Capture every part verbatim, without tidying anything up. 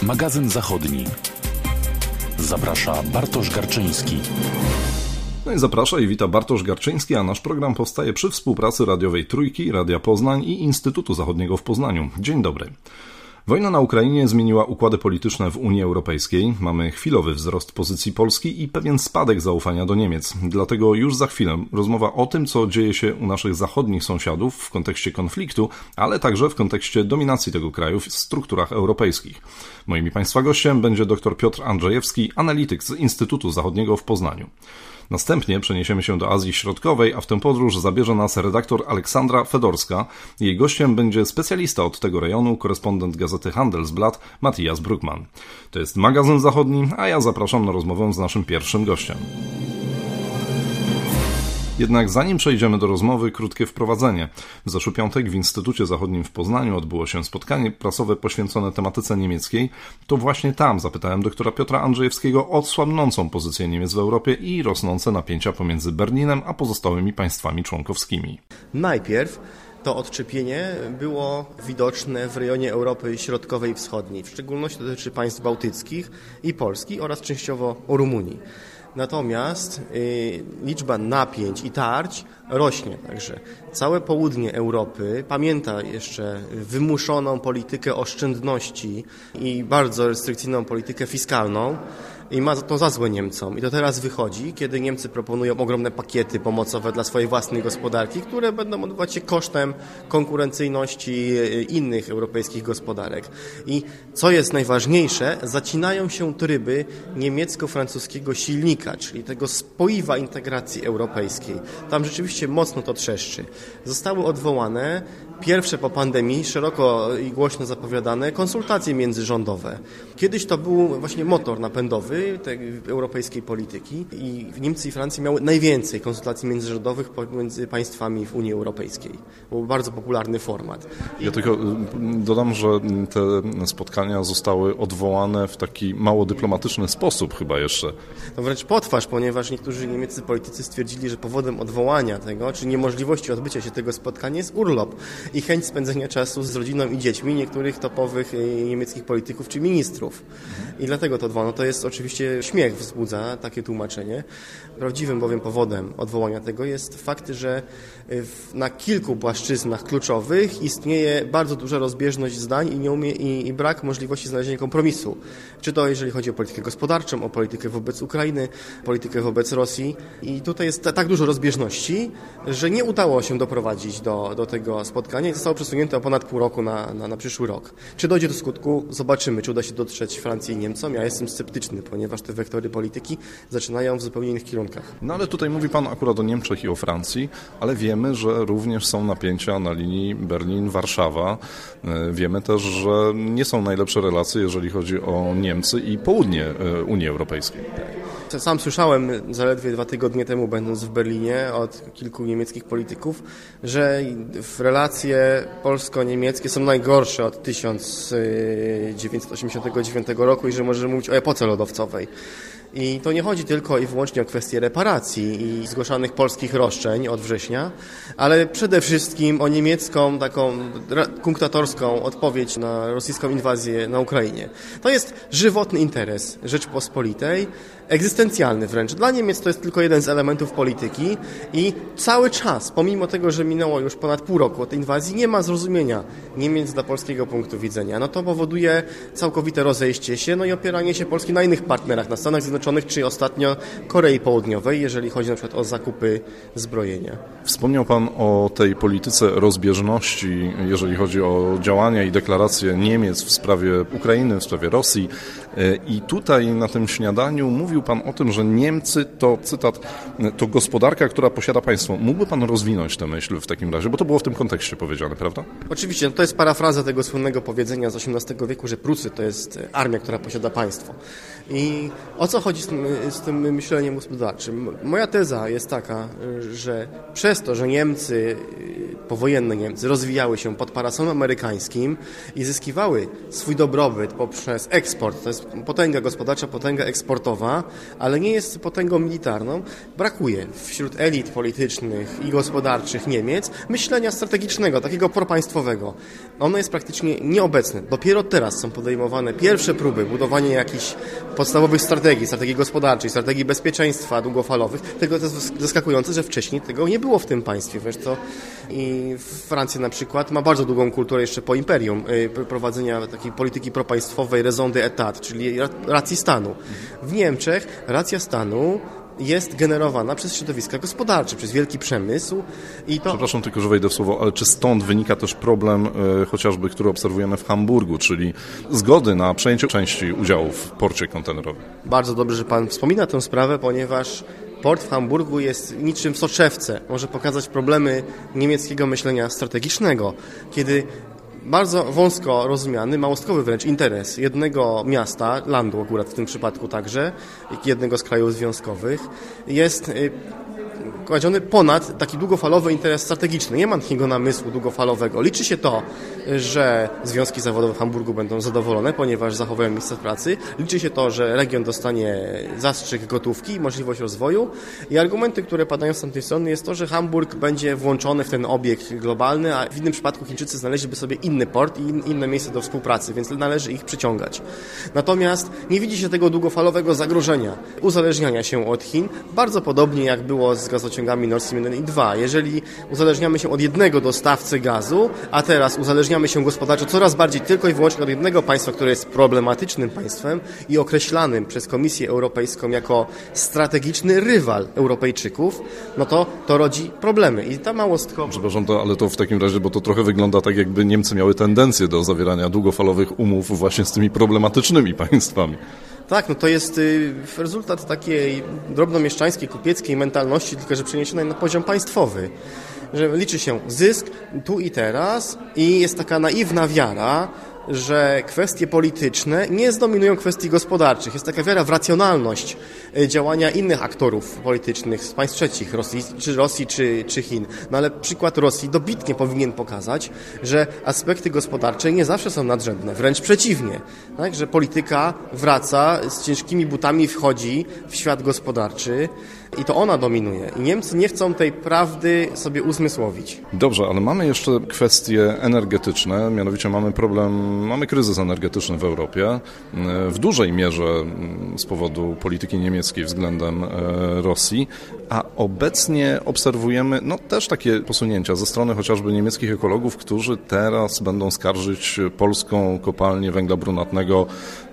Magazyn Zachodni. Zaprasza Bartosz Garczyński. No i zaprasza i wita Bartosz Garczyński, a nasz program powstaje przy współpracy radiowej Trójki, Radia Poznań i Instytutu Zachodniego w Poznaniu. Dzień dobry. Wojna na Ukrainie zmieniła układy polityczne w Unii Europejskiej. Mamy chwilowy wzrost pozycji Polski i pewien spadek zaufania do Niemiec. Dlatego już za chwilę rozmowa o tym, co dzieje się u naszych zachodnich sąsiadów w kontekście konfliktu, ale także w kontekście dominacji tego kraju w strukturach europejskich. Moim i Państwa gościem będzie dr Piotr Andrzejewski, analityk z Instytutu Zachodniego w Poznaniu. Następnie przeniesiemy się do Azji Środkowej, a w tę podróż zabierze nas redaktor Aleksandra Fedorska. Jej gościem będzie specjalista od tego rejonu, korespondent gazety Handelsblatt Matthias Bruckmann. To jest Magazyn Zachodni, a ja zapraszam na rozmowę z naszym pierwszym gościem. Jednak zanim przejdziemy do rozmowy, krótkie wprowadzenie. W zeszły piątek w Instytucie Zachodnim w Poznaniu odbyło się spotkanie prasowe poświęcone tematyce niemieckiej. To właśnie tam zapytałem doktora Piotra Andrzejewskiego o słabnącą pozycję Niemiec w Europie i rosnące napięcia pomiędzy Berlinem a pozostałymi państwami członkowskimi. Najpierw to odczepienie było widoczne w rejonie Europy Środkowej i Wschodniej. W szczególności dotyczy państw bałtyckich i Polski oraz częściowo Rumunii. Natomiast y, liczba napięć i tarć rośnie, także całe południe Europy pamięta jeszcze wymuszoną politykę oszczędności i bardzo restrykcyjną politykę fiskalną i ma to za złe Niemcom. I to teraz wychodzi, kiedy Niemcy proponują ogromne pakiety pomocowe dla swojej własnej gospodarki, które będą odbywać się kosztem konkurencyjności innych europejskich gospodarek. I co jest najważniejsze, zacinają się tryby niemiecko-francuskiego silnika, czyli tego spoiwa integracji europejskiej. Tam rzeczywiście mocno to trzeszczy. Zostały odwołane pierwsze po pandemii, szeroko i głośno zapowiadane konsultacje międzyrządowe. Kiedyś to był właśnie motor napędowy tej europejskiej polityki i Niemcy i Francja miały najwięcej konsultacji międzyrządowych pomiędzy państwami w Unii Europejskiej. Był bardzo popularny format. Ja tylko dodam, że te spotkania zostały odwołane w taki mało dyplomatyczny sposób chyba jeszcze. No wręcz potwarz, ponieważ niektórzy niemieccy politycy stwierdzili, że powodem odwołania tego, czy niemożliwości odbycia się tego spotkania jest urlop i chęć spędzenia czasu z rodziną i dziećmi niektórych topowych niemieckich polityków czy ministrów. I dlatego to odwołano. To jest oczywiście śmiech wzbudza takie tłumaczenie. Prawdziwym bowiem powodem odwołania tego jest fakt, że na kilku płaszczyznach kluczowych istnieje bardzo duża rozbieżność zdań i, nie umie, i, i brak możliwości znalezienia kompromisu. Czy to jeżeli chodzi o politykę gospodarczą, o politykę wobec Ukrainy, politykę wobec Rosji. I tutaj jest tak dużo rozbieżności, że nie udało się doprowadzić do, do tego spotkania i zostało przesunięte o ponad pół roku na, na, na przyszły rok. Czy dojdzie do skutku? Zobaczymy, czy uda się dotrzeć Francji i Niemcom. Ja jestem sceptyczny, ponieważ te wektory polityki zaczynają w zupełnie innych kierunkach. No ale tutaj mówi Pan akurat o Niemczech i o Francji, ale wiemy, że również są napięcia na linii Berlin-Warszawa. Wiemy też, że nie są najlepsze relacje, jeżeli chodzi o Niemcy i południe Unii Europejskiej. Sam słyszałem zaledwie dwa tygodnie temu, będąc w Berlinie, od kilku niemieckich polityków, że relacje polsko-niemieckie są najgorsze od tysiąc dziewięćset osiemdziesiątego dziewiątego roku i że możemy mówić o epoce lodowcowej. I to nie chodzi tylko i wyłącznie o kwestię reparacji i zgłaszanych polskich roszczeń od września, ale przede wszystkim o niemiecką taką kunktatorską odpowiedź na rosyjską inwazję na Ukrainie. To jest żywotny interes Rzeczpospolitej, egzystencjalny wręcz. Dla Niemiec to jest tylko jeden z elementów polityki i cały czas, pomimo tego, że minęło już ponad pół roku od tej inwazji, nie ma zrozumienia Niemiec dla polskiego punktu widzenia. No to powoduje całkowite rozejście się, no i opieranie się Polski na innych partnerach, na Stanach Zjednoczonych, czy ostatnio Korei Południowej, jeżeli chodzi na przykład o zakupy zbrojenia. Wspomniał Pan o tej polityce rozbieżności, jeżeli chodzi o działania i deklaracje Niemiec w sprawie Ukrainy, w sprawie Rosji. I tutaj na tym śniadaniu mówił Pan o tym, że Niemcy to, cytat, to gospodarka, która posiada państwo. Mógłby Pan rozwinąć tę myśl w takim razie, bo to było w tym kontekście powiedziane, prawda? Oczywiście, no to jest parafraza tego słynnego powiedzenia z osiemnastego wieku, że Prusy to jest armia, która posiada państwo. I o co chodzi z tym, z tym myśleniem gospodarczym? Moja teza jest taka, że przez to, że Niemcy, powojenne Niemcy, rozwijały się pod parasolem amerykańskim i zyskiwały swój dobrobyt poprzez eksport, to jest potęga gospodarcza, potęga eksportowa, ale nie jest potęgą militarną, brakuje wśród elit politycznych i gospodarczych Niemiec myślenia strategicznego, takiego propaństwowego. Ono jest praktycznie nieobecne. Dopiero teraz są podejmowane pierwsze próby budowania jakichś podstawowych strategii, strategii gospodarczej, strategii bezpieczeństwa długofalowych. Tego to jest zaskakujące, że wcześniej tego nie było w tym państwie. Wiesz co? I Francja na przykład ma bardzo długą kulturę jeszcze po imperium prowadzenia takiej polityki propaństwowej raison d'etat, czyli racji stanu. W Niemczech racja stanu jest generowana przez środowiska gospodarcze, przez wielki przemysł. I to... Przepraszam tylko, że wejdę w słowo, ale czy stąd wynika też problem e, chociażby, który obserwujemy w Hamburgu, czyli zgody na przejęcie części udziału w porcie kontenerowym? Bardzo dobrze, że Pan wspomina tę sprawę, ponieważ port w Hamburgu jest niczym w soczewce. Może pokazać problemy niemieckiego myślenia strategicznego, kiedy bardzo wąsko rozumiany, małostkowy wręcz interes jednego miasta, landu akurat w tym przypadku także, jednego z krajów związkowych, jest kładziony ponad taki długofalowy interes strategiczny. Nie ma takiego namysłu długofalowego. Liczy się to, że związki zawodowe w Hamburgu będą zadowolone, ponieważ zachowają miejsca pracy. Liczy się to, że region dostanie zastrzyk gotówki, możliwość rozwoju. I argumenty, które padają z tamtej strony, jest to, że Hamburg będzie włączony w ten obieg globalny, a w innym przypadku Chińczycy znaleźliby sobie inny port i inne miejsce do współpracy, więc należy ich przyciągać. Natomiast nie widzi się tego długofalowego zagrożenia, uzależniania się od Chin, bardzo podobnie jak było z gazociągami Nord Stream jeden i dwa. Jeżeli uzależniamy się od jednego dostawcy gazu, a teraz uzależniamy się gospodarczo coraz bardziej tylko i wyłącznie od jednego państwa, które jest problematycznym państwem i określanym przez Komisję Europejską jako strategiczny rywal Europejczyków, no to to rodzi problemy. I ta małostkowa... Przepraszam, to, ale to w takim razie, bo to trochę wygląda tak, jakby Niemcy miały tendencję do zawierania długofalowych umów właśnie z tymi problematycznymi państwami. Tak, no to jest y, rezultat takiej drobnomieszczańskiej, kupieckiej mentalności, tylko że przeniesionej na poziom państwowy. Że liczy się zysk tu i teraz i jest taka naiwna wiara, że kwestie polityczne nie zdominują kwestii gospodarczych. Jest taka wiara w racjonalność działania innych aktorów politycznych z państw trzecich, Rosji, czy Rosji, czy, czy Chin. No ale przykład Rosji dobitnie powinien pokazać, że aspekty gospodarcze nie zawsze są nadrzędne, wręcz przeciwnie. Tak? Że polityka wraca, z ciężkimi butami wchodzi w świat gospodarczy i to ona dominuje. I Niemcy nie chcą tej prawdy sobie uzmysłowić. Dobrze, ale mamy jeszcze kwestie energetyczne, mianowicie mamy problem, mamy kryzys energetyczny w Europie, w dużej mierze z powodu polityki niemieckiej względem Rosji, a obecnie obserwujemy no, też takie posunięcia ze strony chociażby niemieckich ekologów, którzy teraz będą skarżyć polską kopalnię węgla brunatnego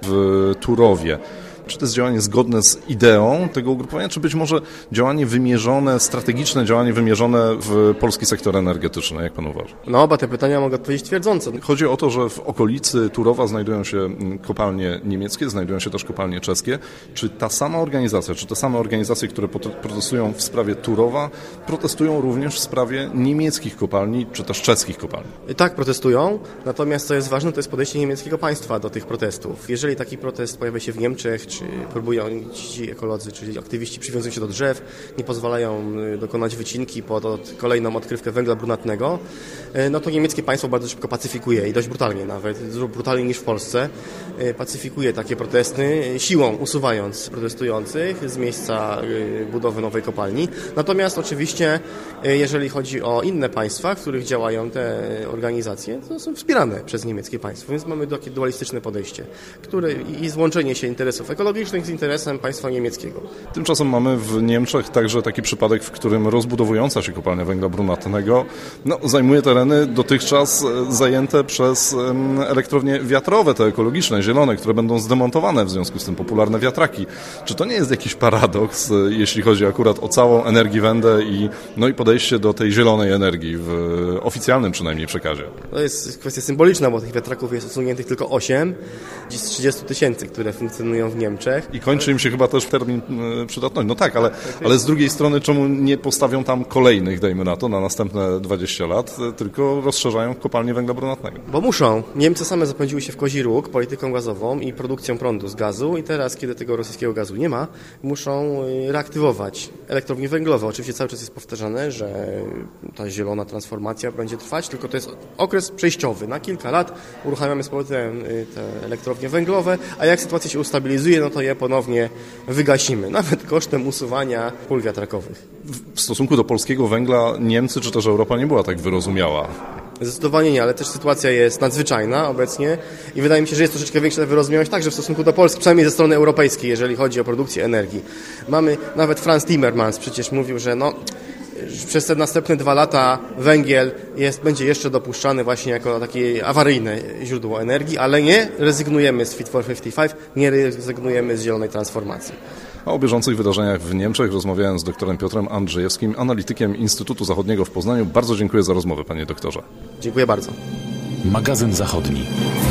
w Turowie. Czy to jest działanie zgodne z ideą tego ugrupowania, czy być może działanie wymierzone, strategiczne działanie wymierzone w polski sektor energetyczny, jak pan uważa? Na oba te pytania mogę odpowiedzieć twierdząco. Chodzi o to, że w okolicy Turowa znajdują się kopalnie niemieckie, znajdują się też kopalnie czeskie. Czy ta sama organizacja, czy te same organizacje, które protestują w sprawie Turowa, protestują również w sprawie niemieckich kopalni, czy też czeskich kopalni? Tak, protestują. Natomiast co jest ważne, to jest podejście niemieckiego państwa do tych protestów. Jeżeli taki protest pojawia się w Niemczech, czy próbują ci ekolodzy, czyli aktywiści przywiązują się do drzew, nie pozwalają dokonać wycinki pod od kolejną odkrywkę węgla brunatnego, no to niemieckie państwo bardzo szybko pacyfikuje i dość brutalnie nawet, dużo brutalniej niż w Polsce, pacyfikuje takie protesty, siłą usuwając protestujących z miejsca budowy nowej kopalni. Natomiast oczywiście, jeżeli chodzi o inne państwa, w których działają te organizacje, to są wspierane przez niemieckie państwo, więc mamy takie dualistyczne podejście, które i złączenie się interesów ekologicznych z interesem państwa niemieckiego. Tymczasem mamy w Niemczech także taki przypadek, w którym rozbudowująca się kopalnia węgla brunatnego no, zajmuje tereny dotychczas zajęte przez elektrownie wiatrowe, te ekologiczne, zielone, które będą zdemontowane, w związku z tym popularne wiatraki. Czy to nie jest jakiś paradoks, jeśli chodzi akurat o całą Energiewende i, no i podejście do tej zielonej energii w oficjalnym przynajmniej przekazie? To jest kwestia symboliczna, bo tych wiatraków jest usuniętych tylko osiem z trzydziestu tysięcy, które funkcjonują w Niemczech. I kończy im się chyba też termin przydatności. No tak, ale, ale z drugiej strony czemu nie postawią tam kolejnych, dajmy na to, na następne dwadzieścia lat, tylko rozszerzają kopalnię węgla brunatnego? Bo muszą. Niemcy same zapędziły się w kozi róg polityką gazową i produkcją prądu z gazu i teraz, kiedy tego rosyjskiego gazu nie ma, muszą reaktywować elektrownie węglowe. Oczywiście cały czas jest powtarzane, że ta zielona transformacja będzie trwać, tylko to jest okres przejściowy. Na kilka lat uruchamiamy z powrotem te elektrownie węglowe, a jak sytuacja się ustabilizuje, no no to je ponownie wygasimy, nawet kosztem usuwania pól wiatrakowych. W stosunku do polskiego węgla Niemcy czy też Europa nie była tak wyrozumiała. Zdecydowanie nie, ale też sytuacja jest nadzwyczajna obecnie i wydaje mi się, że jest troszeczkę większa wyrozumiałość także w stosunku do Polski, przynajmniej ze strony europejskiej, jeżeli chodzi o produkcję energii. Mamy, nawet Franz Timmermans przecież mówił, że no, przez te następne dwa lata węgiel jest, będzie jeszcze dopuszczany właśnie jako takie awaryjne źródło energii, ale nie rezygnujemy z Fit for pięćdziesiąt pięć, nie rezygnujemy z zielonej transformacji. A o bieżących wydarzeniach w Niemczech rozmawiałem z doktorem Piotrem Andrzejewskim, analitykiem Instytutu Zachodniego w Poznaniu. Bardzo dziękuję za rozmowę, panie doktorze. Dziękuję bardzo. Magazyn Zachodni.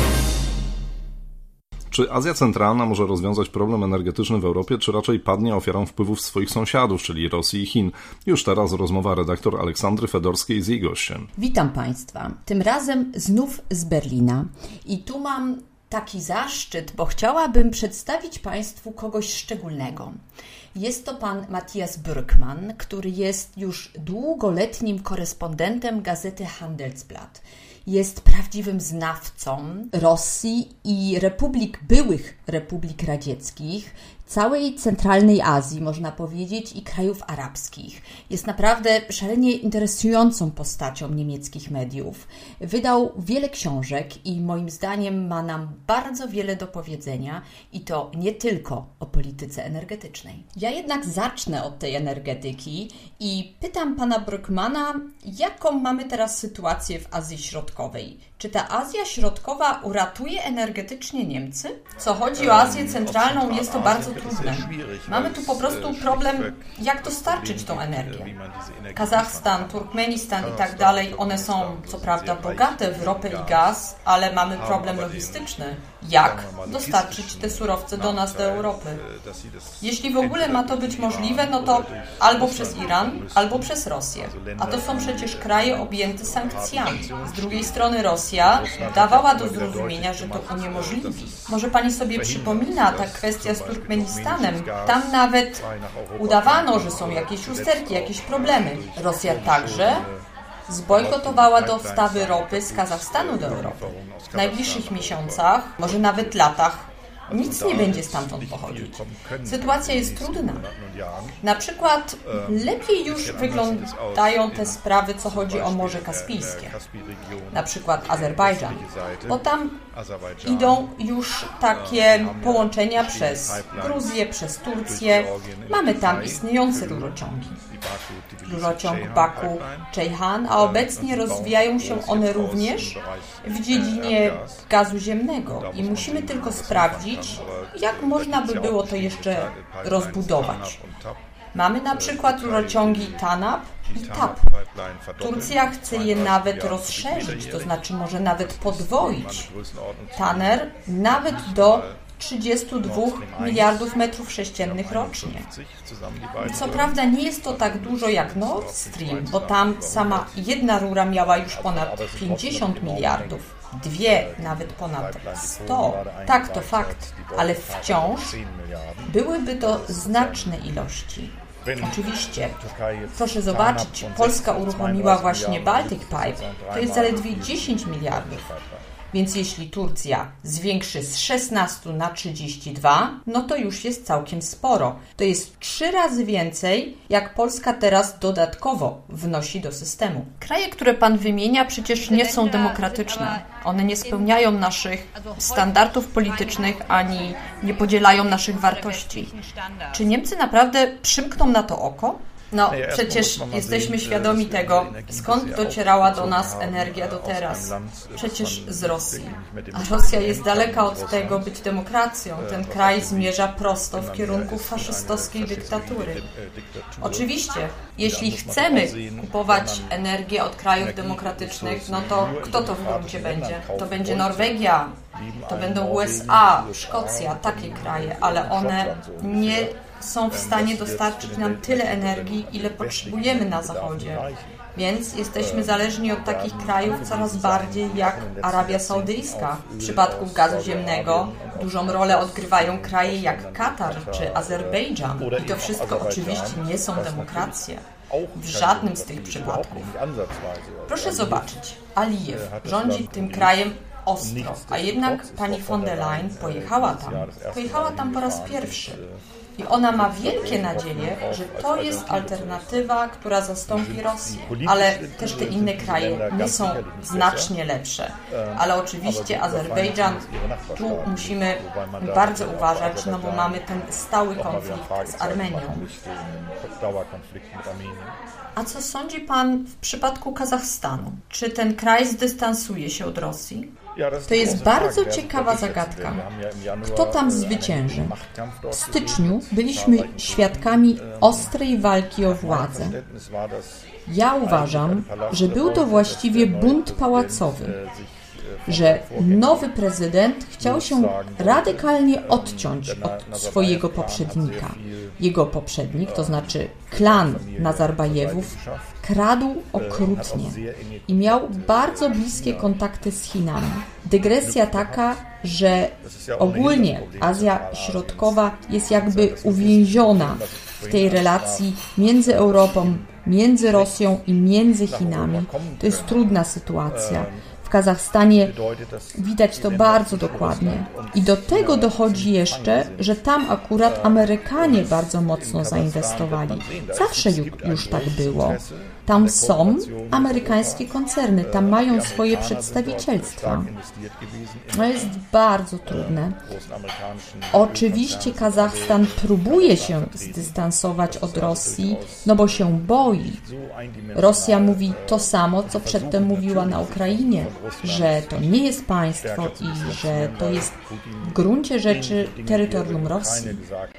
Czy Azja Centralna może rozwiązać problem energetyczny w Europie, czy raczej padnie ofiarą wpływów swoich sąsiadów, czyli Rosji i Chin? Już teraz rozmowa redaktor Aleksandry Fedorskiej z jej gościem. Witam Państwa. Tym razem znów z Berlina. I tu mam taki zaszczyt, bo chciałabym przedstawić Państwu kogoś szczególnego. Jest to pan Matthias Brückmann, który jest już długoletnim korespondentem gazety Handelsblatt. Jest prawdziwym znawcą Rosji i republik, byłych republik radzieckich, całej centralnej Azji, można powiedzieć, i krajów arabskich. Jest naprawdę szalenie interesującą postacią niemieckich mediów. Wydał wiele książek i moim zdaniem ma nam bardzo wiele do powiedzenia i to nie tylko o polityce energetycznej. Ja jednak zacznę od tej energetyki i pytam pana Brückmana, jaką mamy teraz sytuację w Azji Środkowej. Czy ta Azja Środkowa uratuje energetycznie Niemcy? Co chodzi o Azję Centralną, jest to bardzo trudne. Mamy tu po prostu problem, jak dostarczyć tą energię. Kazachstan, Turkmenistan i tak dalej, one są co prawda bogate w ropę i gaz, ale mamy problem logistyczny. Jak dostarczyć te surowce do nas, do Europy? Jeśli w ogóle ma to być możliwe, no to albo przez Iran, albo przez Rosję. A to są przecież kraje objęte sankcjami. Z drugiej strony Rosja dawała do zrozumienia, że to uniemożliwi. Może pani sobie przypomina ta kwestia z Turkmenistanem. Tam nawet udawano, że są jakieś usterki, jakieś problemy. Rosja także zbojkotowała dostawy ropy z Kazachstanu do Europy. W najbliższych miesiącach, może nawet latach, nic nie będzie stamtąd pochodzić. Sytuacja jest trudna. Na przykład lepiej już wyglądają te sprawy, co chodzi o Morze Kaspijskie. Na przykład Azerbejdżan. Bo tam idą już takie połączenia przez Gruzję, przez Turcję. Mamy tam istniejące rurociągi. Rurociąg Baku-Ceyhan, a obecnie rozwijają się one również w dziedzinie gazu ziemnego i musimy tylko sprawdzić, jak można by było to jeszcze rozbudować. Mamy na przykład rurociągi TANAP i TAP. Turcja chce je nawet rozszerzyć, to znaczy może nawet podwoić. TANER nawet do trzydziestu dwóch miliardów metrów sześciennych rocznie. Co prawda nie jest to tak dużo jak Nord Stream, bo tam sama jedna rura miała już ponad pięćdziesiąt miliardów, dwie nawet ponad sto. Tak, to fakt, ale wciąż byłyby to znaczne ilości. Oczywiście, proszę zobaczyć, Polska uruchomiła właśnie Baltic Pipe, to jest zaledwie dziesięć miliardów. Więc jeśli Turcja zwiększy z szesnastu na trzydzieści dwa, no to już jest całkiem sporo. To jest trzy razy więcej, jak Polska teraz dodatkowo wnosi do systemu. Kraje, które pan wymienia, przecież nie są demokratyczne. One nie spełniają naszych standardów politycznych, ani nie podzielają naszych wartości. Czy Niemcy naprawdę przymkną na to oko? No, przecież jesteśmy świadomi tego, skąd docierała do nas energia do teraz. Przecież z Rosji. A Rosja jest daleka od tego być demokracją. Ten kraj zmierza prosto w kierunku faszystowskiej dyktatury. Oczywiście, jeśli chcemy kupować energię od krajów demokratycznych, no to kto to w gruncie będzie? To będzie Norwegia, to będą U S A, Szkocja, takie kraje, ale one nie są w stanie dostarczyć nam tyle energii, ile potrzebujemy na Zachodzie. Więc jesteśmy zależni od takich krajów coraz bardziej jak Arabia Saudyjska. W przypadku gazu ziemnego dużą rolę odgrywają kraje jak Katar czy Azerbejdżan. I to wszystko oczywiście nie są demokracje. W żadnym z tych przypadków. Proszę zobaczyć, Alijew rządzi tym krajem ostro, a jednak pani von der Leyen pojechała tam. Pojechała tam po raz pierwszy. I ona ma wielkie nadzieje, że to jest alternatywa, która zastąpi Rosję. Ale też te inne kraje nie są znacznie lepsze. Ale oczywiście Azerbejdżan, tu musimy bardzo uważać, no bo mamy ten stały konflikt z Armenią. A co sądzi pan w przypadku Kazachstanu? Czy ten kraj zdystansuje się od Rosji? To jest bardzo ciekawa zagadka. Kto tam zwycięży? W styczniu byliśmy świadkami ostrej walki o władzę. Ja uważam, że był to właściwie bunt pałacowy, że nowy prezydent chciał się radykalnie odciąć od swojego poprzednika. Jego poprzednik, to znaczy klan Nazarbajewów, kradł okrutnie i miał bardzo bliskie kontakty z Chinami. Dygresja taka, że ogólnie Azja Środkowa jest jakby uwięziona w tej relacji między Europą, między Rosją i między Chinami. To jest trudna sytuacja. W Kazachstanie widać to bardzo dokładnie. I do tego dochodzi jeszcze, że tam akurat Amerykanie bardzo mocno zainwestowali. Zawsze już tak było. Tam są amerykańskie koncerny, tam mają swoje przedstawicielstwa. To jest bardzo trudne. Oczywiście Kazachstan próbuje się zdystansować od Rosji, no bo się boi. Rosja mówi to samo, co przedtem mówiła na Ukrainie, że to nie jest państwo i że to jest w gruncie rzeczy terytorium Rosji.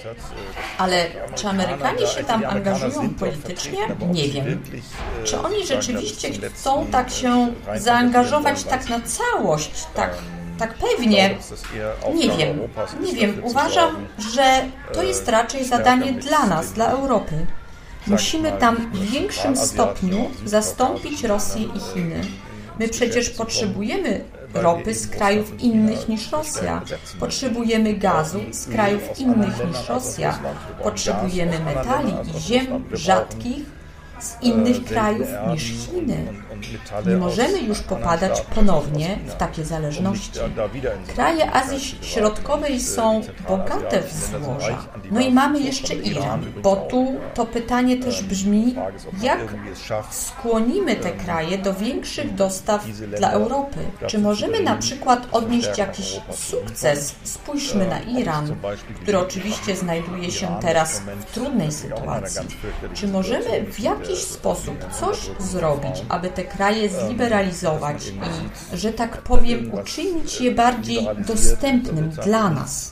Ale czy Amerykanie się tam angażują politycznie? Nie wiem. Czy oni rzeczywiście chcą tak się zaangażować tak na całość, tak, tak pewnie? Nie wiem. Nie wiem. Uważam, że to jest raczej zadanie dla nas, dla Europy. Musimy tam w większym stopniu zastąpić Rosję i Chiny. My przecież potrzebujemy ropy z krajów innych niż Rosja. Potrzebujemy gazu z krajów innych niż Rosja. Potrzebujemy metali i ziem rzadkich z innych krajów niż Chiny. Nie możemy już popadać ponownie w takie zależności. Kraje Azji Środkowej są bogate w złoża. No i mamy jeszcze Iran, bo tu to pytanie też brzmi, jak skłonimy te kraje do większych dostaw dla Europy? Czy możemy na przykład odnieść jakiś sukces? Spójrzmy na Iran, który oczywiście znajduje się teraz w trudnej sytuacji. Czy możemy w jakiś sposób coś zrobić, aby te kraje zliberalizować i, że tak powiem, uczynić je bardziej dostępnym dla nas?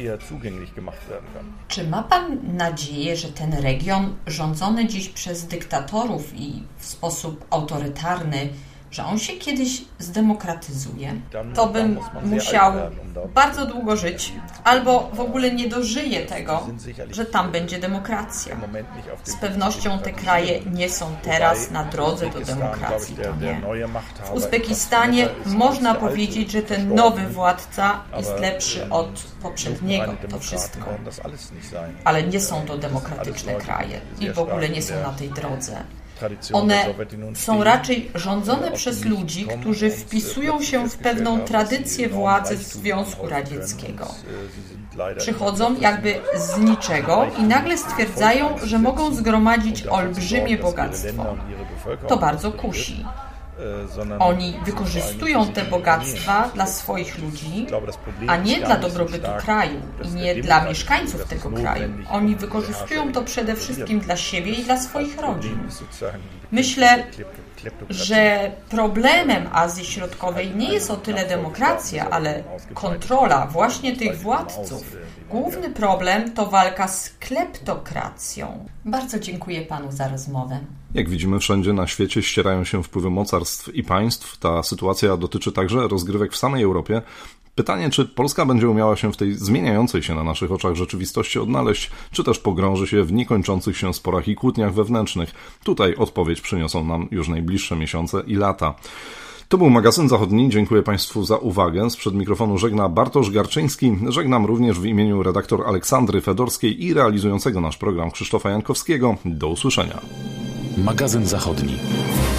Czy ma pan nadzieję, że ten region rządzony dziś przez dyktatorów i w sposób autorytarny, że on się kiedyś zdemokratyzuje? To bym musiał bardzo długo żyć, albo w ogóle nie dożyję tego, że tam będzie demokracja. Z pewnością te kraje nie są teraz na drodze do demokracji, to nie. W Uzbekistanie można powiedzieć, że ten nowy władca jest lepszy od poprzedniego, to wszystko. Ale nie są to demokratyczne kraje i w ogóle nie są na tej drodze. One są raczej rządzone przez ludzi, którzy wpisują się w pewną tradycję władzy Związku Radzieckiego. Przychodzą jakby z niczego i nagle stwierdzają, że mogą zgromadzić olbrzymie bogactwo. To bardzo kusi. Oni wykorzystują te bogactwa dla swoich ludzi, a nie dla dobrobytu kraju i nie dla mieszkańców tego kraju. Oni wykorzystują to przede wszystkim dla siebie i dla swoich rodzin. Myślę, że problemem Azji Środkowej nie jest o tyle demokracja, ale kontrola właśnie tych władców. Główny problem to walka z kleptokracją. Bardzo dziękuję panu za rozmowę. Jak widzimy, wszędzie na świecie ścierają się wpływy mocarstw i państw. Ta sytuacja dotyczy także rozgrywek w samej Europie. Pytanie, czy Polska będzie umiała się w tej zmieniającej się na naszych oczach rzeczywistości odnaleźć, czy też pogrąży się w niekończących się sporach i kłótniach wewnętrznych. Tutaj odpowiedź przyniosą nam już najbliższe miesiące i lata. To był Magazyn Zachodni. Dziękuję Państwu za uwagę. Sprzed mikrofonu żegna Bartosz Garczyński. Żegnam również w imieniu redaktor Aleksandry Fedorskiej i realizującego nasz program Krzysztofa Jankowskiego. Do usłyszenia. Magazyn Zachodni.